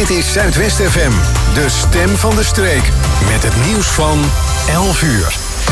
Dit is Zuidwest FM, de stem van de streek. Met het nieuws van 11 uur.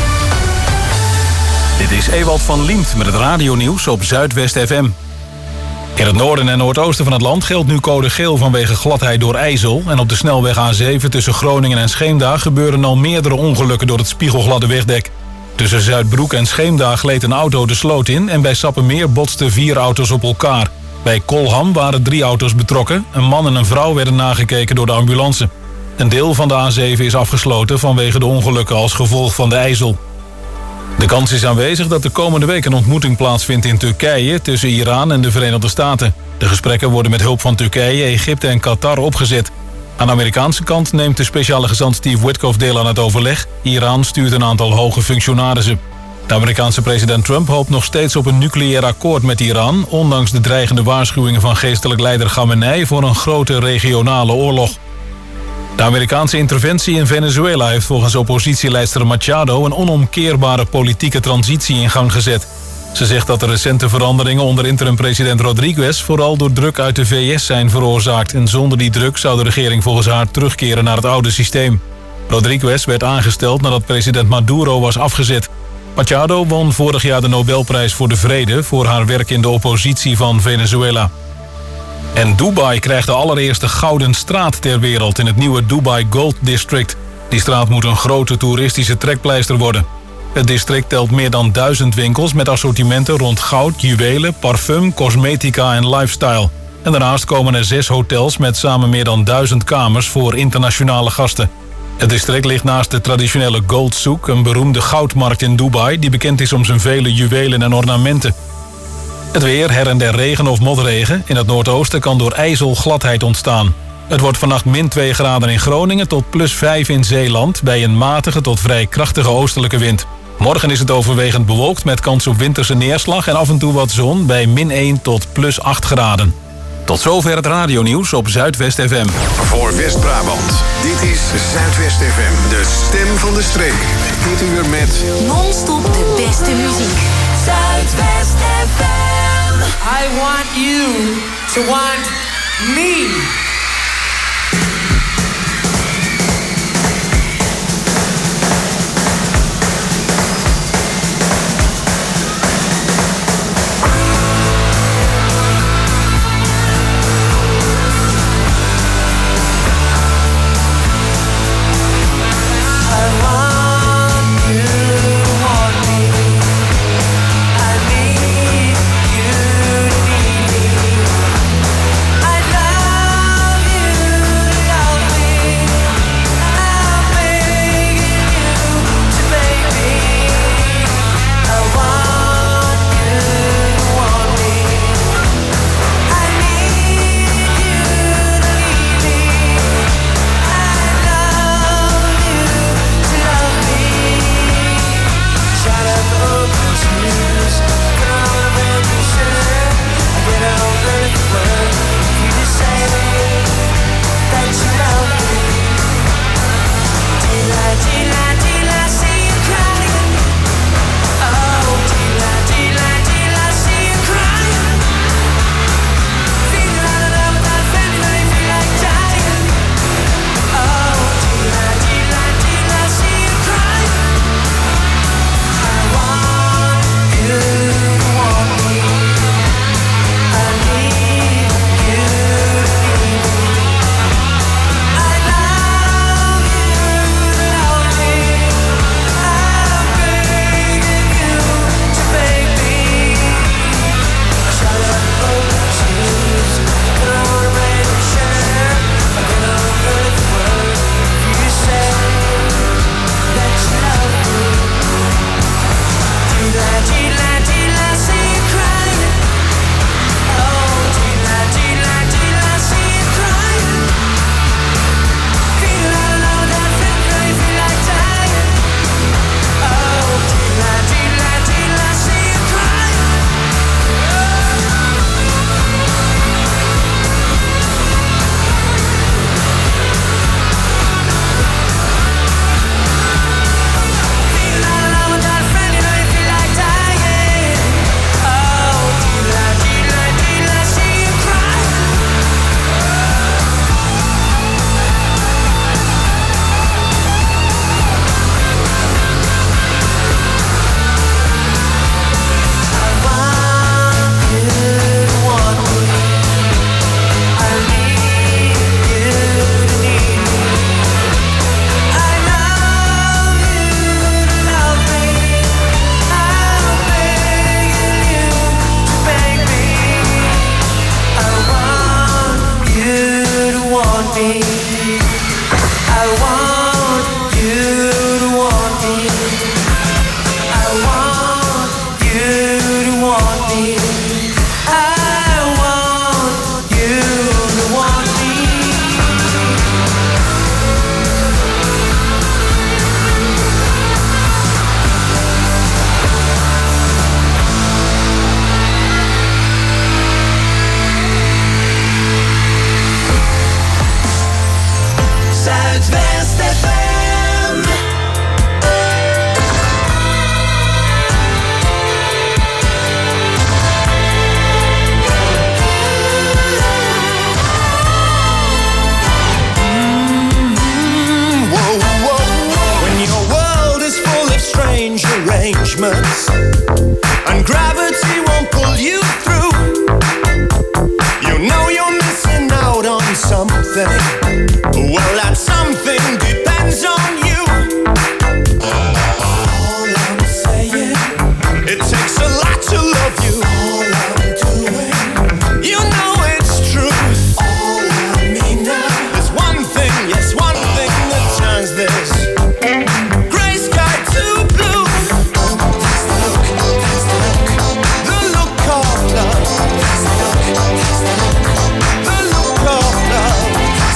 Dit is Ewald van Liemt met het radionieuws op Zuidwest FM. In het noorden en noordoosten van het land geldt nu code geel vanwege gladheid door ijzel. En op de snelweg A7 tussen Groningen en Scheemda gebeuren al meerdere ongelukken door het spiegelgladde wegdek. Tussen Zuidbroek en Scheemda gleed een auto de sloot in en bij Sappemeer botsten 4 auto's op elkaar. Bij Kolham waren 3 auto's betrokken. Een man en een vrouw werden nagekeken door de ambulance. Een deel van de A7 is afgesloten vanwege de ongelukken als gevolg van de ijzel. De kans is aanwezig dat de komende week een ontmoeting plaatsvindt in Turkije tussen Iran en de Verenigde Staten. De gesprekken worden met hulp van Turkije, Egypte en Qatar opgezet. Aan de Amerikaanse kant neemt de speciale gezant Steve Witkoff deel aan het overleg. Iran stuurt een aantal hoge functionarissen. De Amerikaanse president Trump hoopt nog steeds op een nucleair akkoord met Iran, ondanks de dreigende waarschuwingen van geestelijk leider Khamenei voor een grote regionale oorlog. De Amerikaanse interventie in Venezuela heeft volgens oppositieleidster Machado een onomkeerbare politieke transitie in gang gezet. Ze zegt dat de recente veranderingen onder interim-president Rodriguez vooral door druk uit de VS zijn veroorzaakt en zonder die druk zou de regering volgens haar terugkeren naar het oude systeem. Rodriguez werd aangesteld nadat president Maduro was afgezet. Machado won vorig jaar de Nobelprijs voor de Vrede voor haar werk in de oppositie van Venezuela. En Dubai krijgt de allereerste gouden straat ter wereld in het nieuwe Dubai Gold District. Die straat moet een grote toeristische trekpleister worden. Het district telt meer dan 1000 winkels met assortimenten rond goud, juwelen, parfum, cosmetica en lifestyle. En daarnaast komen er 6 hotels met samen meer dan 1000 kamers voor internationale gasten. Het district ligt naast de traditionele Gold Souk, een beroemde goudmarkt in Dubai die bekend is om zijn vele juwelen en ornamenten. Het weer, her en der regen of motregen. In het noordoosten kan door ijzel gladheid ontstaan. Het wordt vannacht min 2 graden in Groningen tot plus 5 in Zeeland bij een matige tot vrij krachtige oostelijke wind. Morgen is het overwegend bewolkt met kans op winterse neerslag en af en toe wat zon bij min 1 tot plus 8 graden. Tot zover het radionieuws op Zuidwest FM. Voor West-Brabant, dit is Zuidwest FM, de stem van de streek. Dit uur met non-stop de beste muziek. Zuidwest FM. I want you to want me. I love something. Well, that something depends on you. All I'm saying, it takes a lot to love you. All I'm doing, you know it's true. All I mean now, there's one thing, yes, one thing that turns this gray sky to blue. The look of love. The look of love.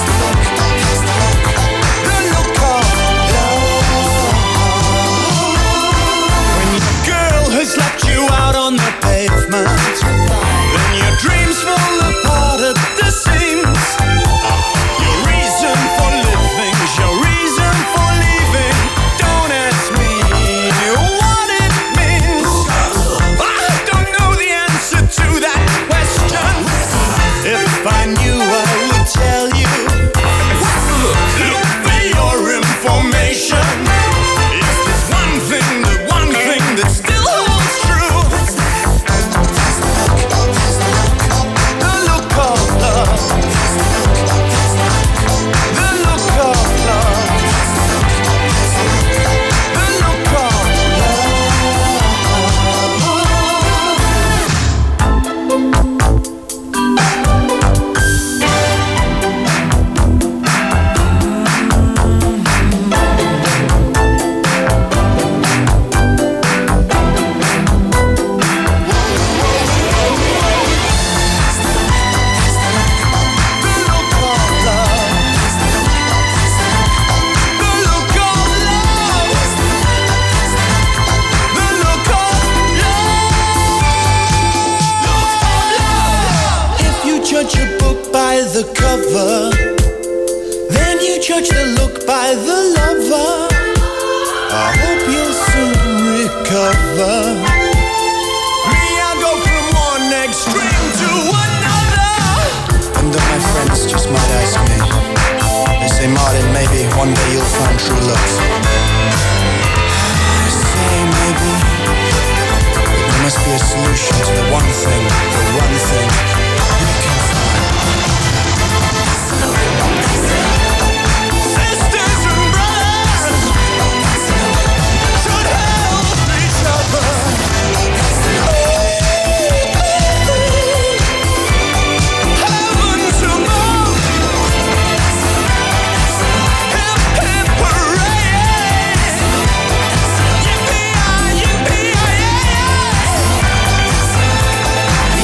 The look of love. When your girl has left you out on the pavement, then your dreams fall apart at the seams. Your reason for living, your reason for leaving. Don't ask me what it means. I don't know the answer to that question. If I knew, I would tell you. Look for your information. Is this one thing that still holds true? The look of love. The look of love. The look of the cover, then you judge the look by the lover. I hope you'll soon recover. Me, I go from one extreme to another. And my friends just might ask me, they say, Martin, maybe one day you'll find true love. I say maybe, but there must be a solution to the one thing you can find. Sisters and brothers should help each other. Heaven to above. Hip hip hooray! Yippee-yi, yippee-yi-yi!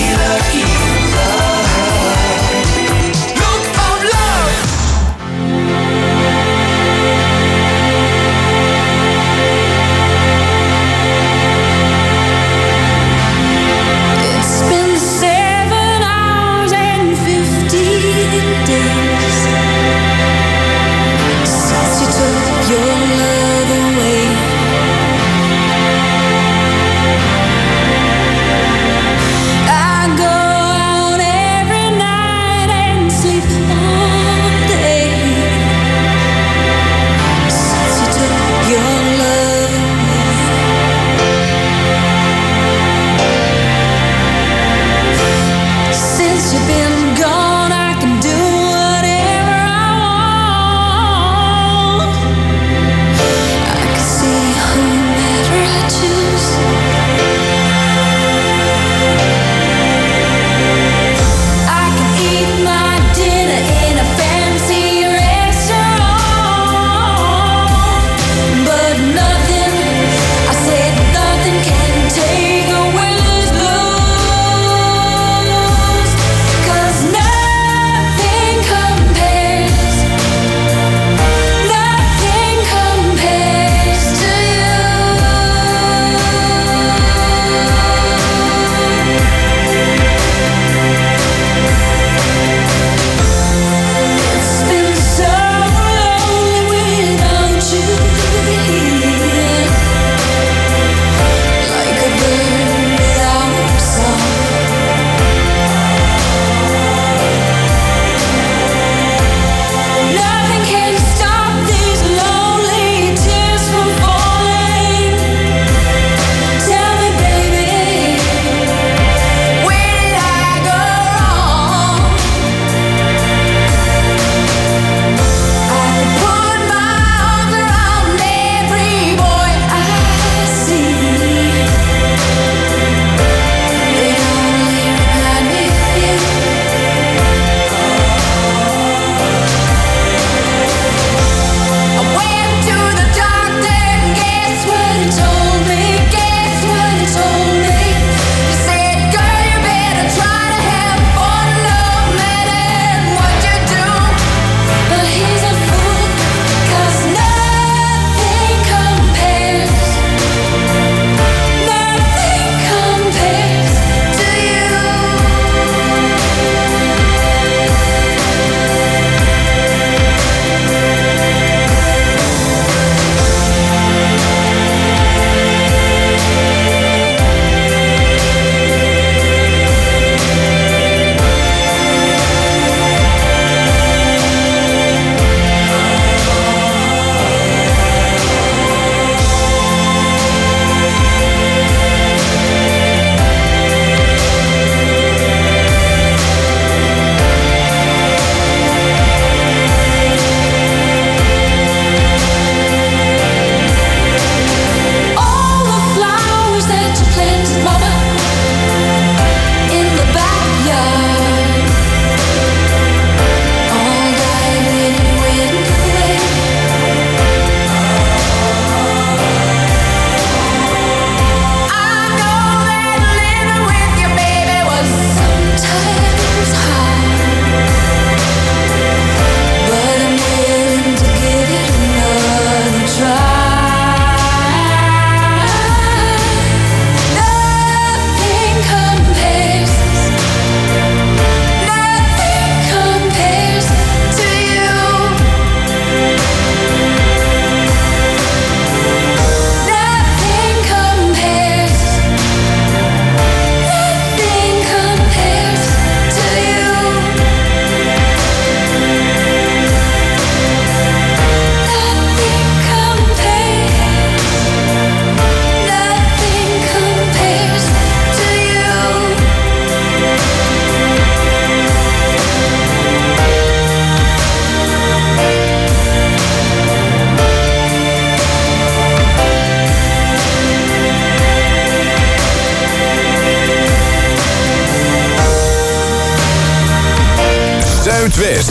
Zuidwest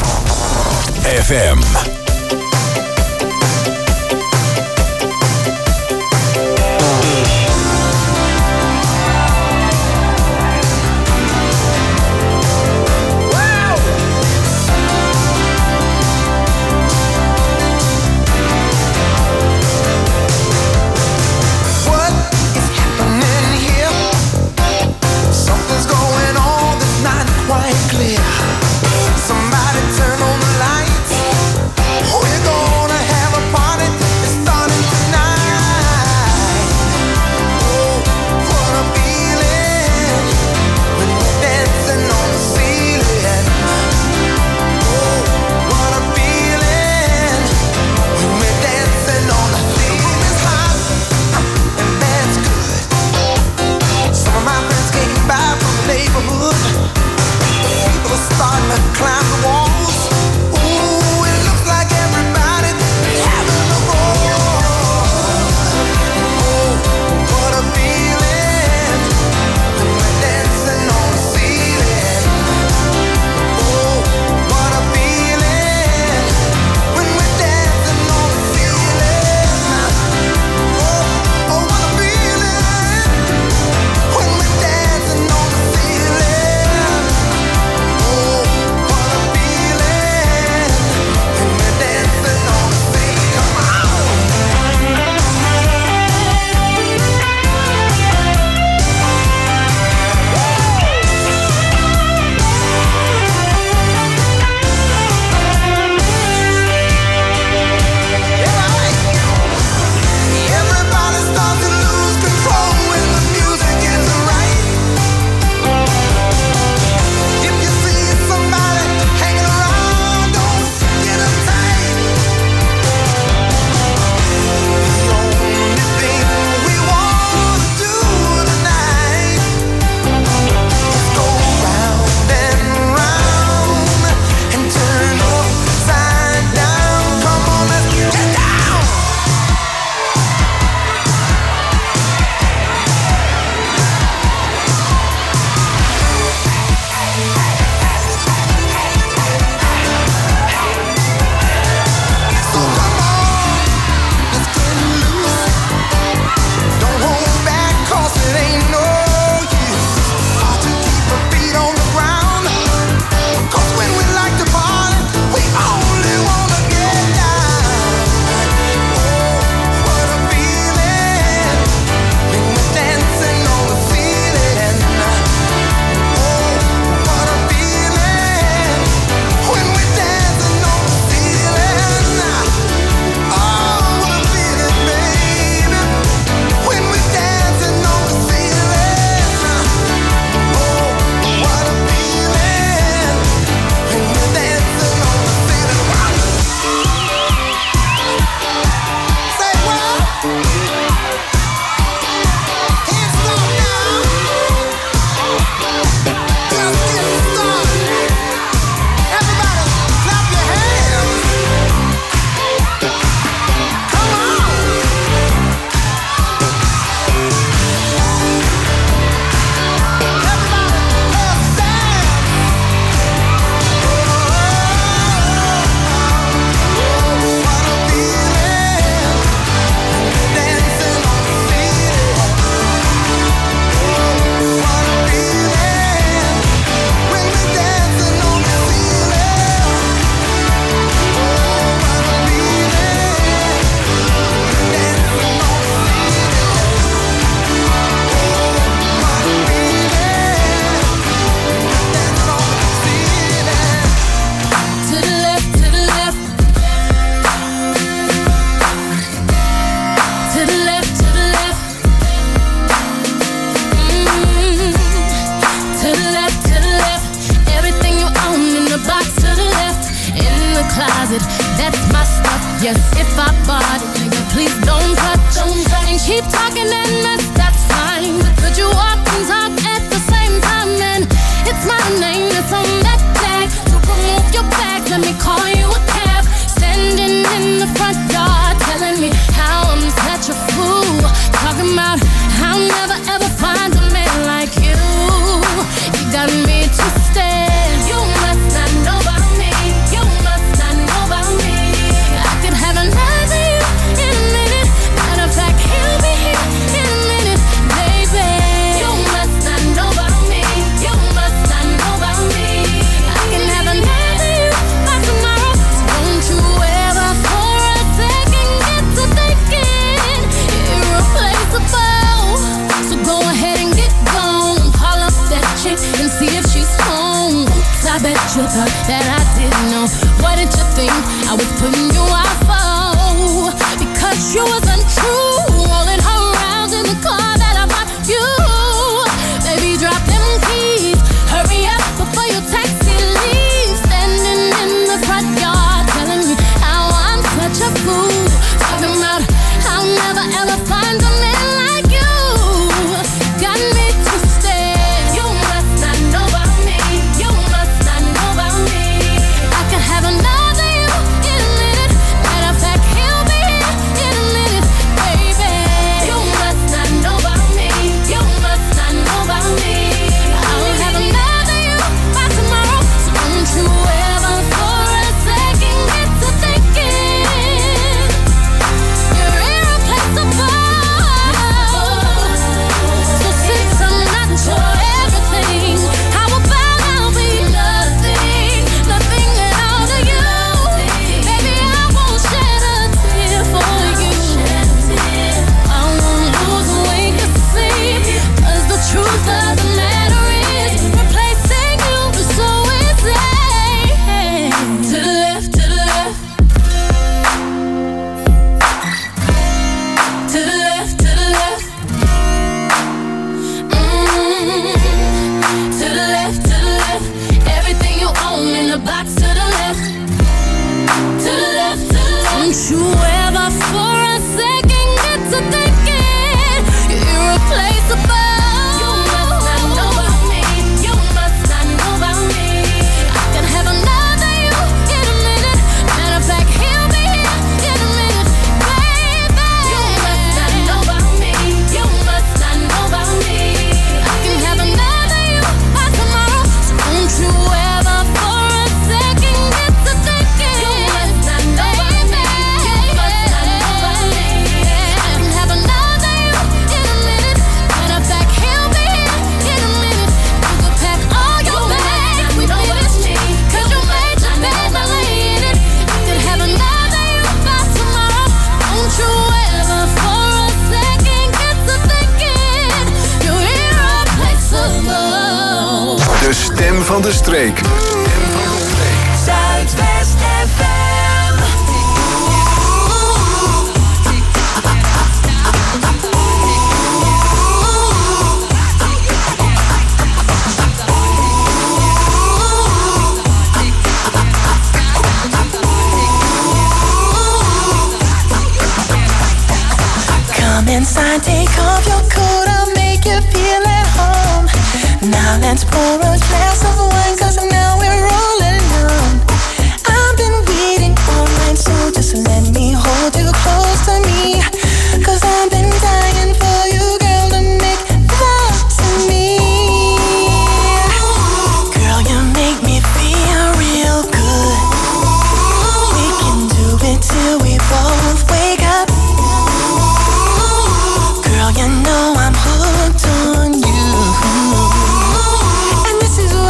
FM. Clear. Somebody turn on the lights. you thought that I didn't know. What did you think I was putting you out for? Because you was untrue, rolling her around in the car that I bought you. Baby, drop them keys, hurry up before your taxi leaves. Standing in the front yard, telling me how I'm such a fool. Talking about I'll never ever find a man like you. Got me twisted. You must not know about me. You must not know about me. I could have another you in a minute. Matter of fact, he'll be here in a minute, baby. You must not know about me. You must not know about me. I'll have another you by tomorrow. So don't you ever for a second get to thinking you're irreplaceable. So since I'm not your everything, how about I'll be nothing, nothing at all to you? Baby, I won't shed a tear for you. I won't lose a wink of sleep, 'cause the truth of the matter is replacing you is so easy. To the left, to the left. To the left, to the left. To the left, to the left. Everything you own in the box to the left. To the left, to the left. Don't you ever for a second get to thinking you're irreplaceable. You must not know about me. You must not know about me. I can have another you in a minute. Matter of fact, he'll be here in a minute, baby. You must not know about me. You must not know about me. I can have another you by tomorrow. So don't you ever for a second get to thinking you must not know about me. You must not know about me. I can have another you in a minute. Matter of fact, he'll be here in a minute. You could pack all your bags, we finished, 'cause you made your bed, now lay in it. I could have another you by tomorrow. Don't you ever for a second get to thinking you're irreplaceable. De stem van de streek. Zuidwest FM. Come inside, take off your coat, I'll make you feel at home. Now let's pour a glass of wine, 'cause now we're all alone. I've been waiting all night, so just let me hold you close to me. 'Cause I've been dying for you, girl, to make love to me. Girl, you make me feel real good. We can do it till we both wake up. Girl, you know I'm hooked on you. And this is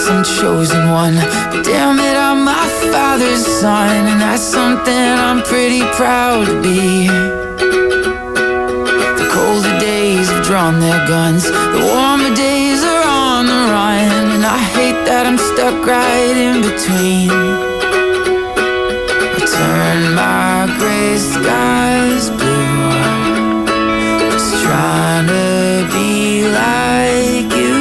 some chosen one, but damn it, I'm my father's son, and that's something I'm pretty proud to be. The colder days have drawn their guns, the warmer days are on the run, and I hate that I'm stuck right in between. I turn my gray skies blue, just trying to be like you.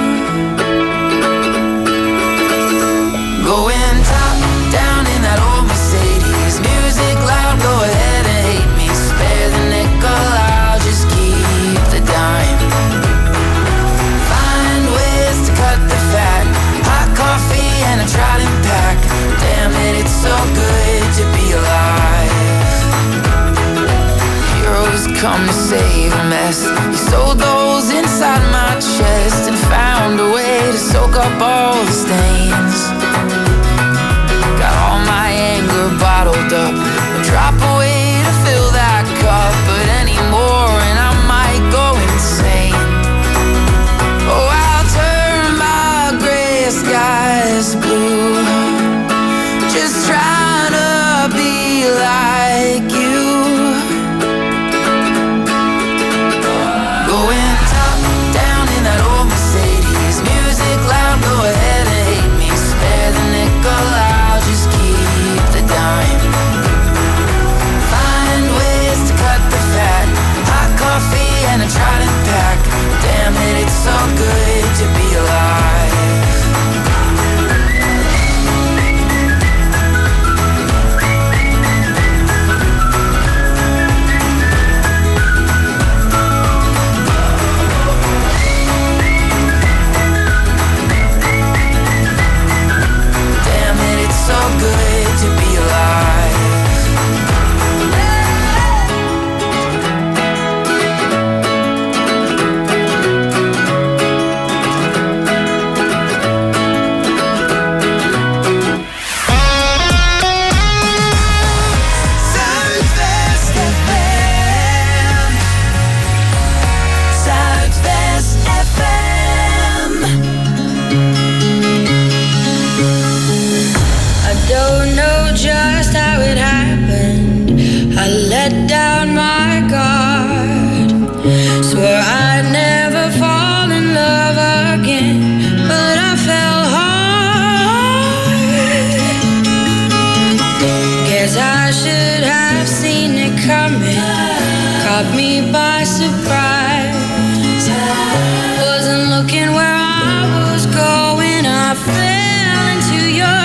Going top down in that old Mercedes, music loud, go ahead and hate me. Spare the nickel, I'll just keep the dime. Find ways to cut the fat, hot coffee and a trident pack. Damn it, it's so good to be alive. Heroes come to save a mess. You sewed those inside my chest and found a way to soak up all the stains. Got all my anger bottled up, a drop away to fill that cup, but anymore and I might go insane. Oh, I'll turn my gray skies blue, just trying to be like you. Going top down in that old Mercedes, music loud, go ahead and hate me. Spare the nickel, I'll just keep the dime. Find ways to cut the fat, hot coffee and a trident pack. Damn it, it's so good to be alive. So good to be alive. Zuidwest FM. Zuidwest FM. Don't know just how it happened. I let down my guard. Swore I'd never fall in love again, but I fell hard. Guess I should have seen it coming. Caught me by surprise. Wasn't looking where I was going. I fell into your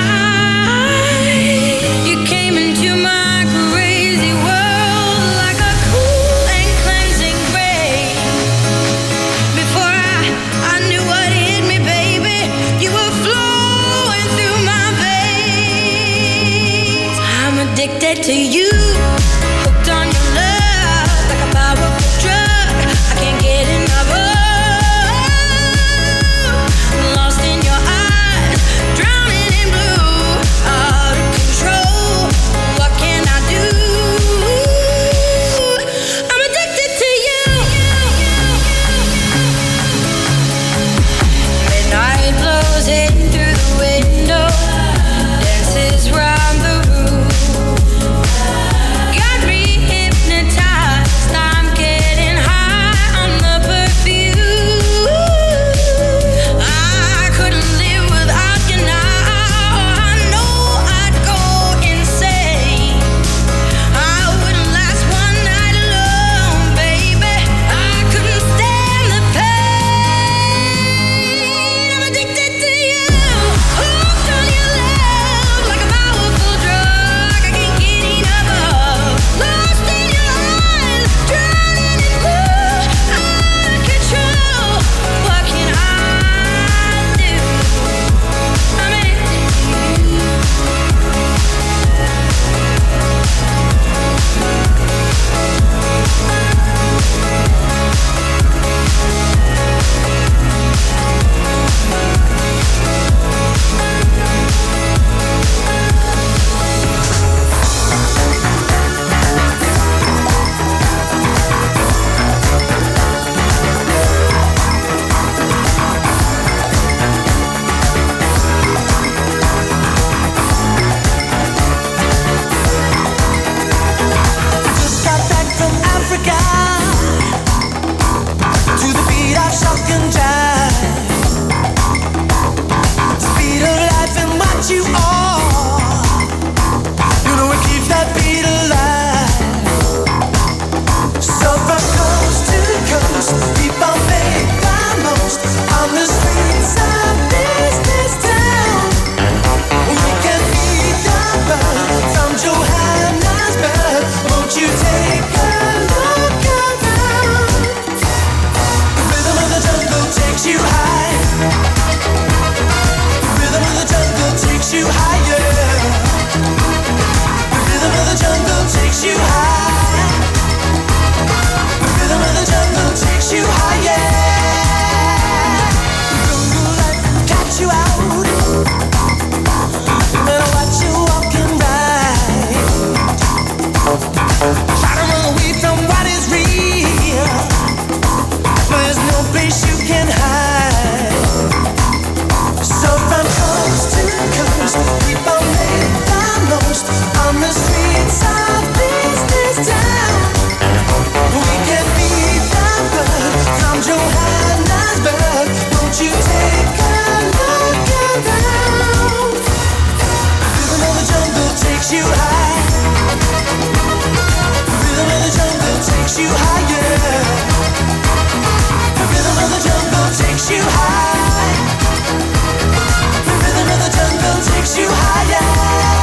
addicted to you, hooked on your love like a powerful drug. I can't get enough of. Lost in your eyes, drowning in blue, out of control. What can I do? I'm addicted to you. Midnight blows in through the window, dances round the room. takes you higher. The rhythm of the jungle takes you high. The rhythm of the jungle takes you higher.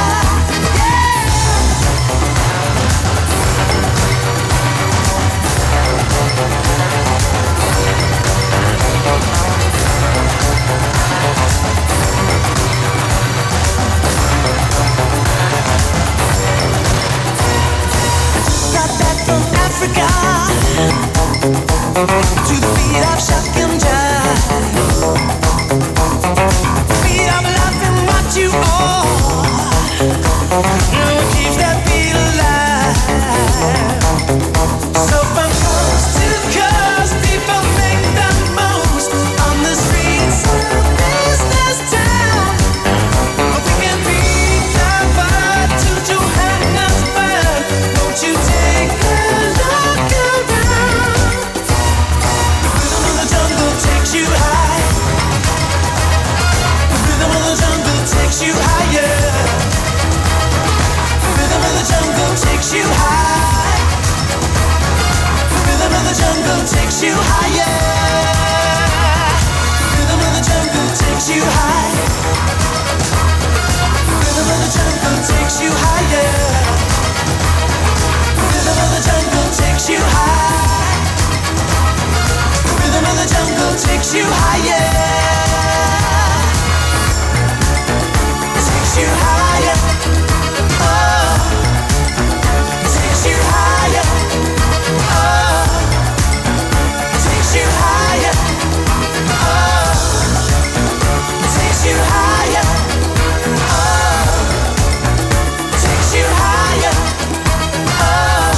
Got back from Africa to the beat of Shakim Jah. Beat of love and what you are. What keeps that beat alive? So from coast to coast, people make the most on the streets of business town. We can beat the vibe to Johannesburg. Won't you take a look around? The rhythm of the jungle takes you high. The rhythm of the jungle takes you higher. The rhythm of the jungle takes you high. The rhythm of the jungle takes you higher. The rhythm of the jungle takes you high. The rhythm of the jungle takes you higher. The rhythm of the jungle takes you high. The rhythm of the jungle takes you higher. Takes you higher. Oh, takes you higher. Oh, takes you higher. Oh, takes you higher. Oh, takes you higher. Oh.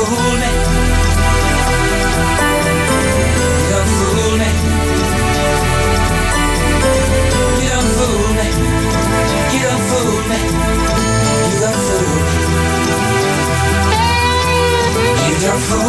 fool me. You done fool me. You done fool me. You done fool me. You done fool me. You done fool me.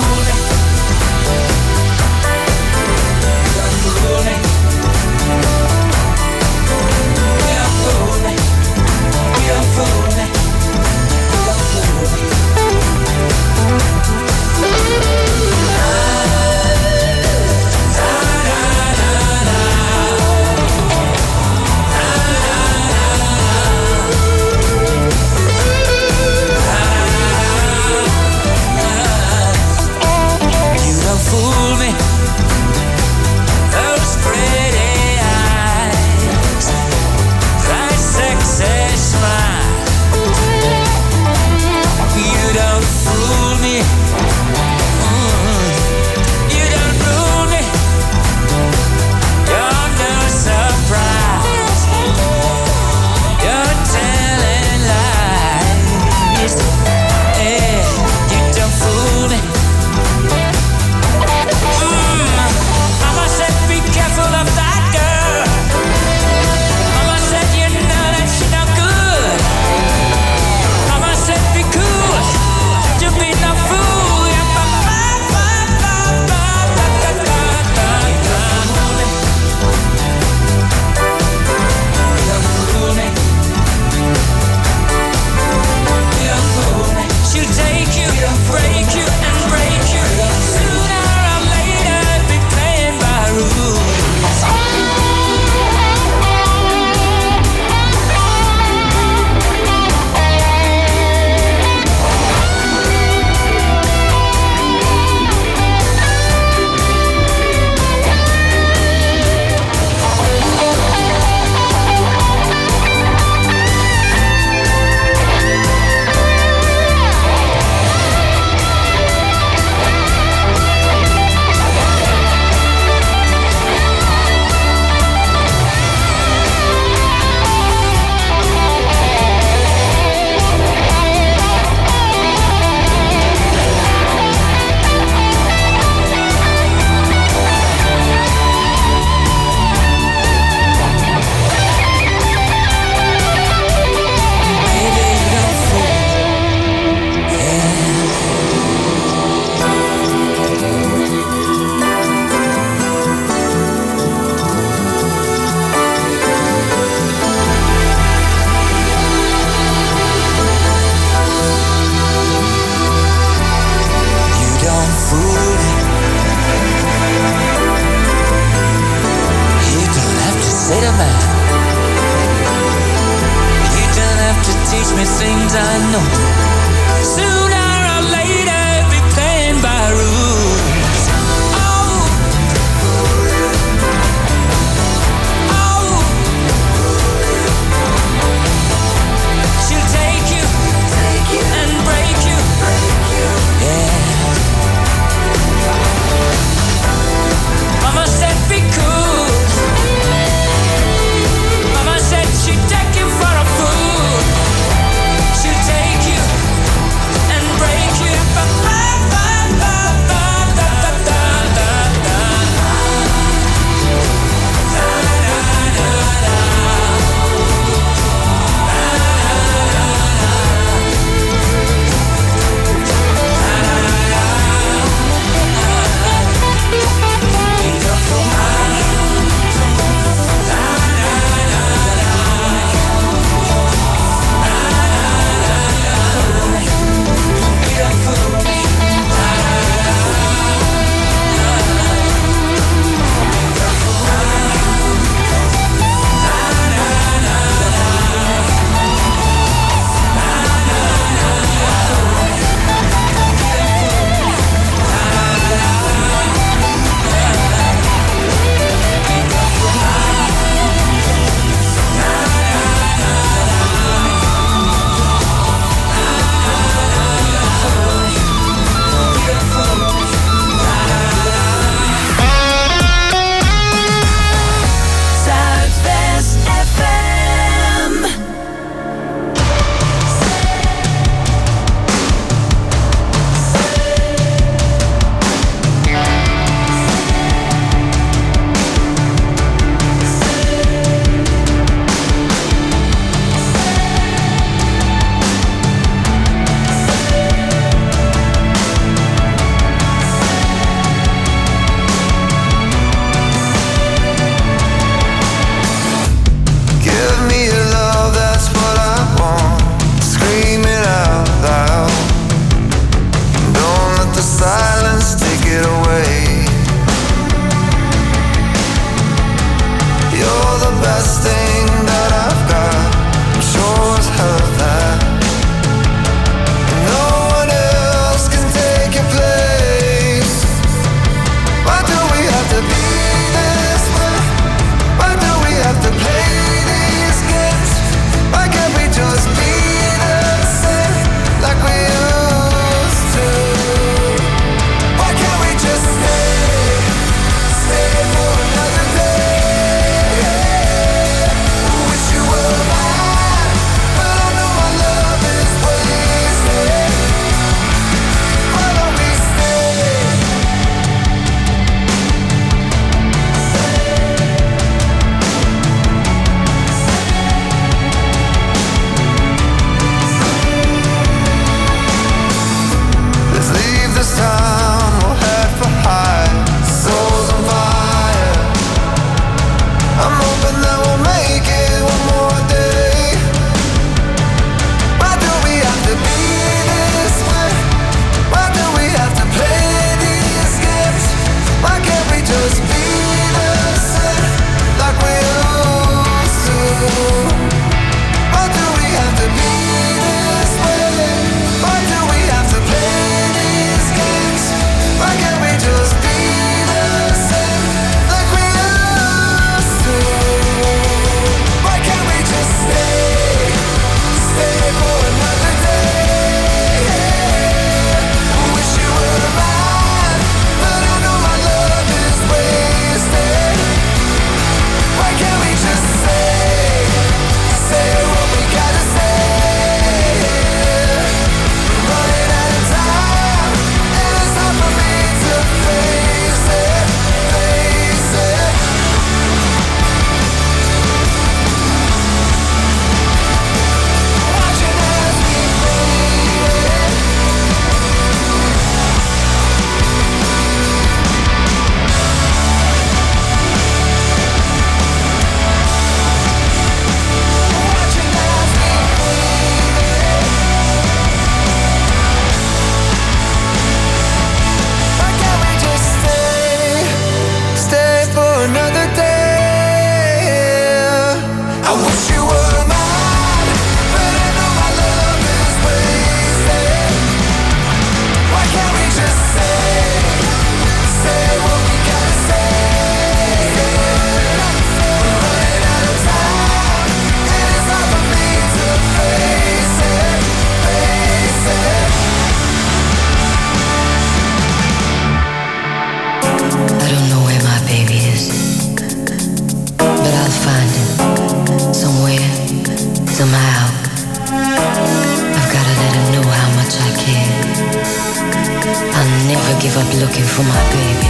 place, but I'll find him somewhere, somehow. I've gotta let him know how much I care. I'll never give up looking for my baby.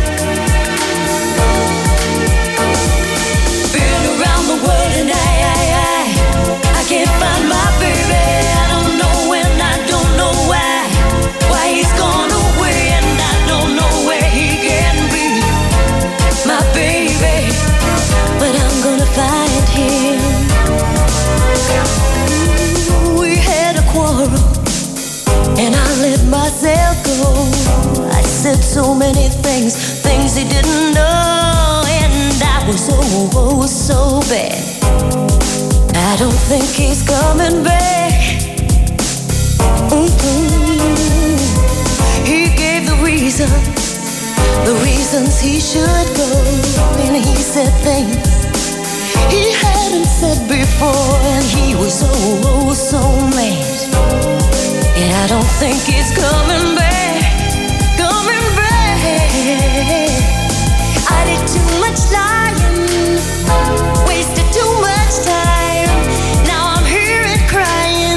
Been around the world and I can't find my baby. I don't know when, I don't know why he's gone away, and I don't know where he can be. My baby, but I'm gonna find him. We had a quarrel, and I let myself go. I said so many things he didn't know, and I was oh so bad. I don't think he's coming back. He gave the reasons he should go, and he said things he hadn't said before, and he was oh so mad. And I don't think he's coming back, coming back. I did too much lying, wasted too much time. Now I'm here and crying.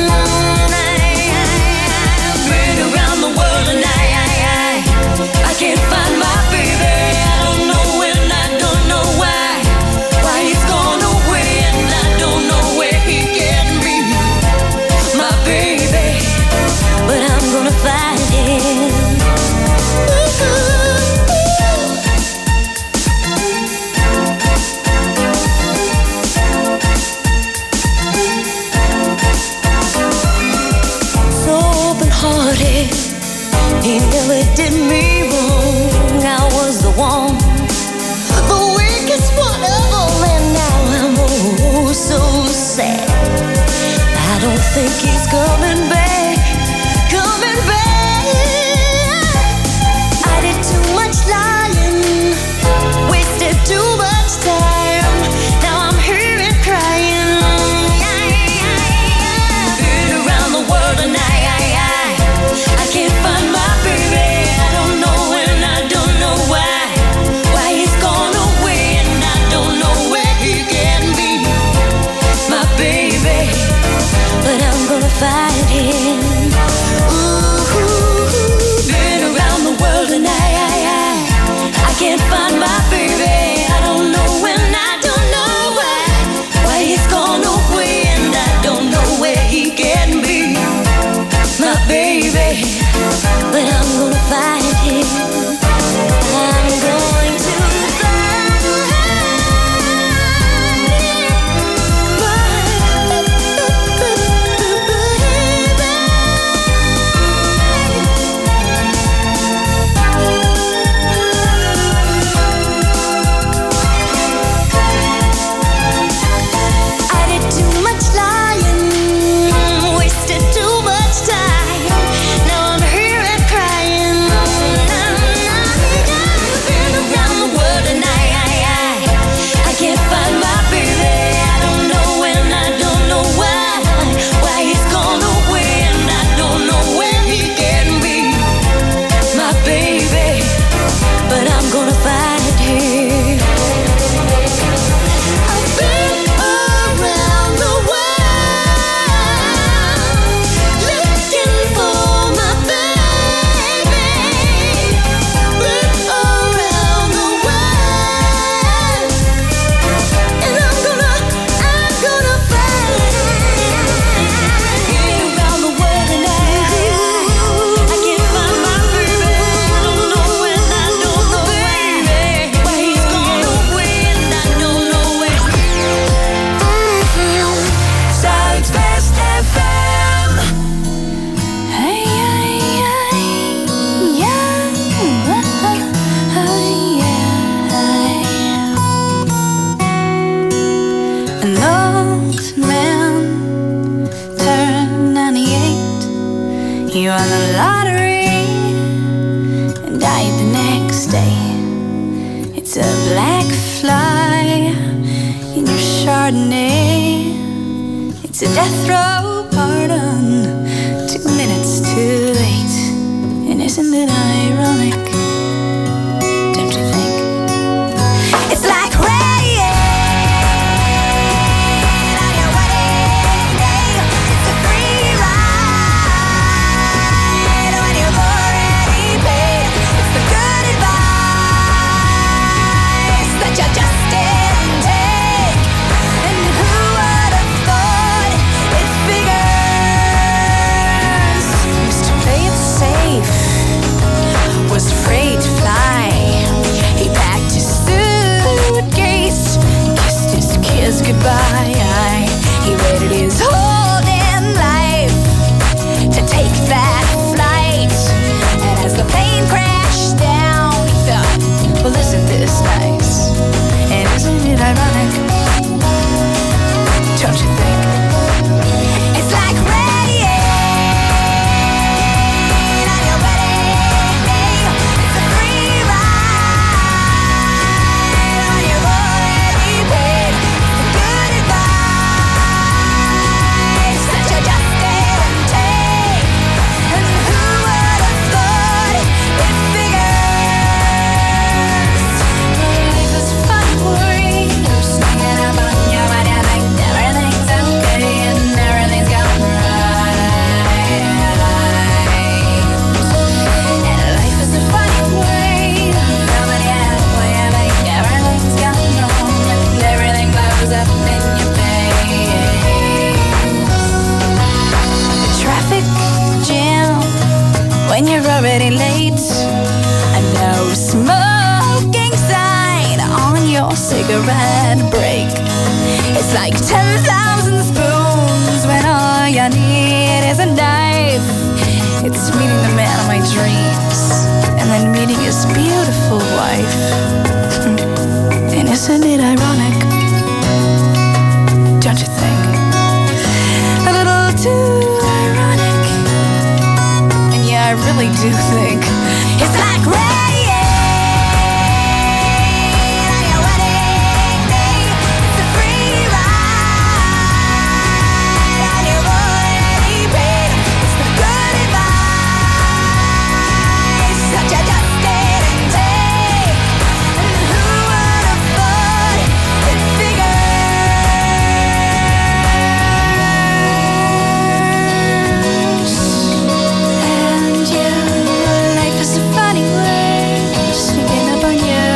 I've been around the world and I can't find my baby. I don't know when, I don't know why he's gone away, and I don't know where he can be. My baby, but I'm gonna find him. So open-hearted, he never did me wrong. I was the one, the weakest one of all, and now I'm oh so sad. I don't think he's coming back, coming back. I did too much lying, wasted too much time. Now I'm here and crying. Been around the world and I can't find my baby. I don't know when, I don't know why he's gone away, and I don't know where he can be. My baby, but I'm gonna find him. Ooh, been around the world and I can't find my baby. I don't know when, I don't know why he's gone away, and I don't know where he can be. My baby, but I'm gonna find him. I'm going to find I did too much lying, wasted too much time. Now I'm here and crying. Been around the world and I can't find my baby. I don't know when, I don't know why he's gone away, and I don't know where he can be. My baby, but I'm gonna find him. I've been around the world looking for my baby. Been around the world, and I'm gonna find him. Been around the world and I can't find my baby. I don't know when, I don't know why he's gone away, and I don't know where. Zuidwest FM. Hey, An old man turned 98. He won the lottery and died the next day. It's a black fly in your Chardonnay. It's a death row pardon, 2 minutes too late. And isn't it ironic? Don't you think? cigarette break. It's like 10,000 spoons when all you need is a knife. It's meeting the man of my dreams and then meeting his beautiful wife. And isn't it ironic? Don't you think? A little too ironic. And yeah, I really do think it's like rain on your wedding day. It's a free ride on your royalty paid. It's the good advice that you just didn't take. And who would have thought it figures? And yeah, life is a funny way sneaking up on you.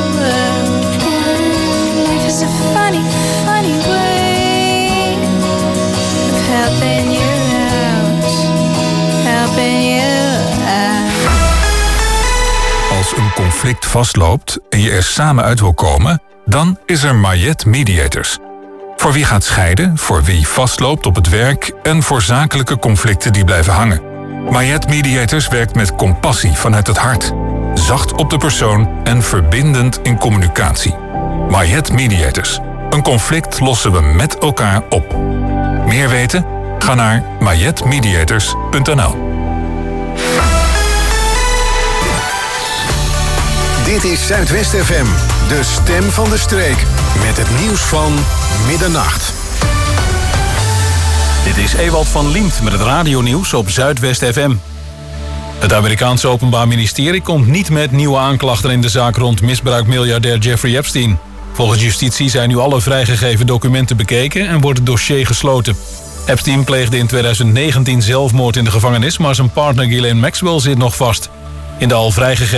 And life is a funny, funny way of helping you out, helping you out. Als een conflict vastloopt en je er samen uit wil komen, dan is er Mayet Mediators. Voor wie gaat scheiden, voor wie vastloopt op het werk en voor zakelijke conflicten die blijven hangen. Mayet Mediators werkt met compassie vanuit het hart, zacht op de persoon en verbindend in communicatie. Mayet Mediators. Een conflict lossen we met elkaar op. Meer weten? Ga naar mayetmediators.nl. Dit is Zuidwest FM, de stem van de streek. Met het nieuws van middernacht. Dit is Ewald van Liemt met het radionieuws op Zuidwest FM. Het Amerikaanse Openbaar Ministerie komt niet met nieuwe aanklachten in de zaak rond misbruikmiljardair Jeffrey Epstein. Volgens justitie zijn nu alle vrijgegeven documenten bekeken en wordt het dossier gesloten. Epstein pleegde in 2019 zelfmoord in de gevangenis, maar zijn partner Ghislaine Maxwell zit nog vast. In de al vrijgegeven